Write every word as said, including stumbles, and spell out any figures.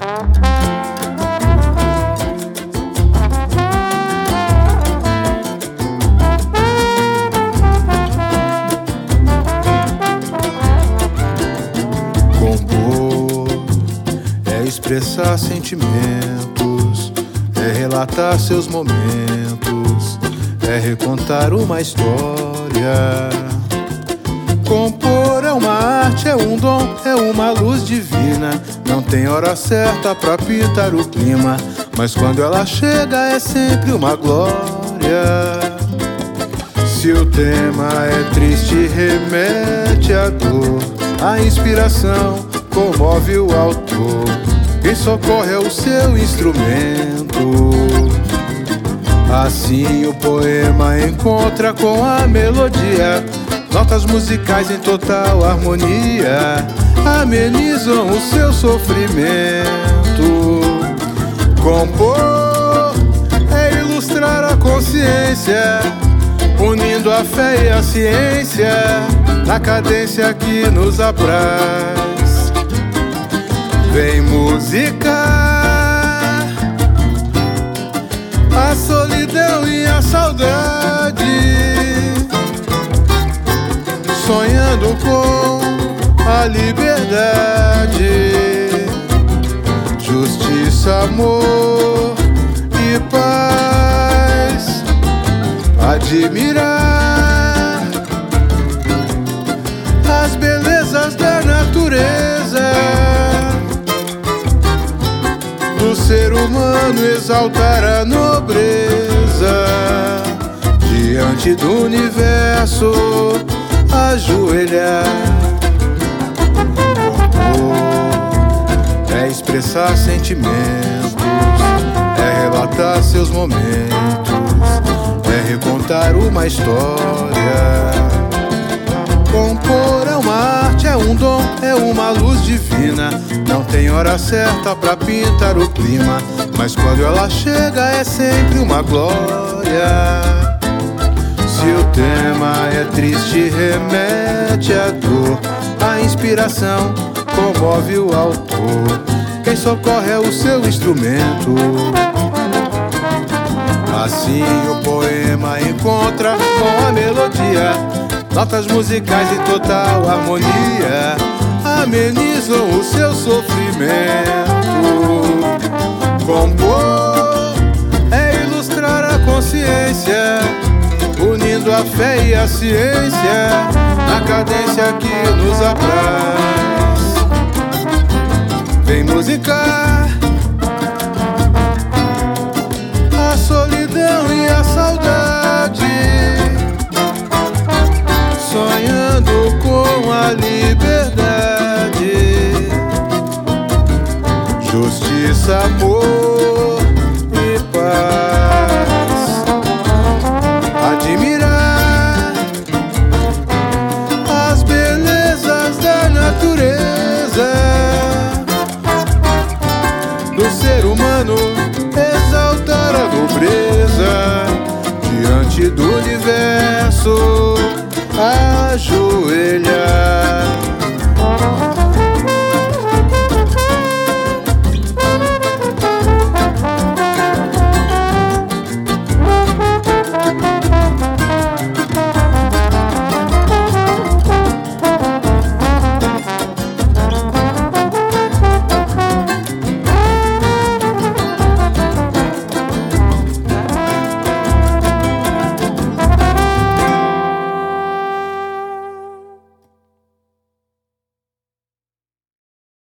Expressar sentimentos, é relatar seus momentos, é recontar uma história. Compor é uma arte, é um dom, é uma luz divina. Não tem hora certa pra pintar o clima, mas quando ela chega é sempre uma glória. Se o tema é triste, remete à dor. A inspiração comove o autor. Quem socorre é o seu instrumento. Assim o poema encontra com a melodia. Notas musicais em total harmonia amenizam o seu sofrimento. Compor é ilustrar a consciência, unindo a fé e a ciência na cadência que nos apraz. Vem música, a solidão e a saudade, sonhando com a liberdade, justiça, amor e paz. Admirar as belezas da natureza, do ser humano exaltar a nobreza. Diante do universo ajoelhar. Compor é expressar sentimentos, é relatar seus momentos, é recontar uma história. Compor é uma arte, é um dom, é uma luz divina. Não tem hora certa pra pintar o clima, mas quando ela chega é sempre uma glória. Se o tema é triste, remete à dor. A inspiração comove o autor. Quem socorre é o seu instrumento. Assim o poema encontra com a melodia. Notas musicais em total harmonia amenizam o seu sofrimento. Compor é ilustrar a consciência, unindo a fé e a ciência na cadência que nos apraz. Vem musicar a solidão e a saudade, sonhando com a liberdade, justiça, amor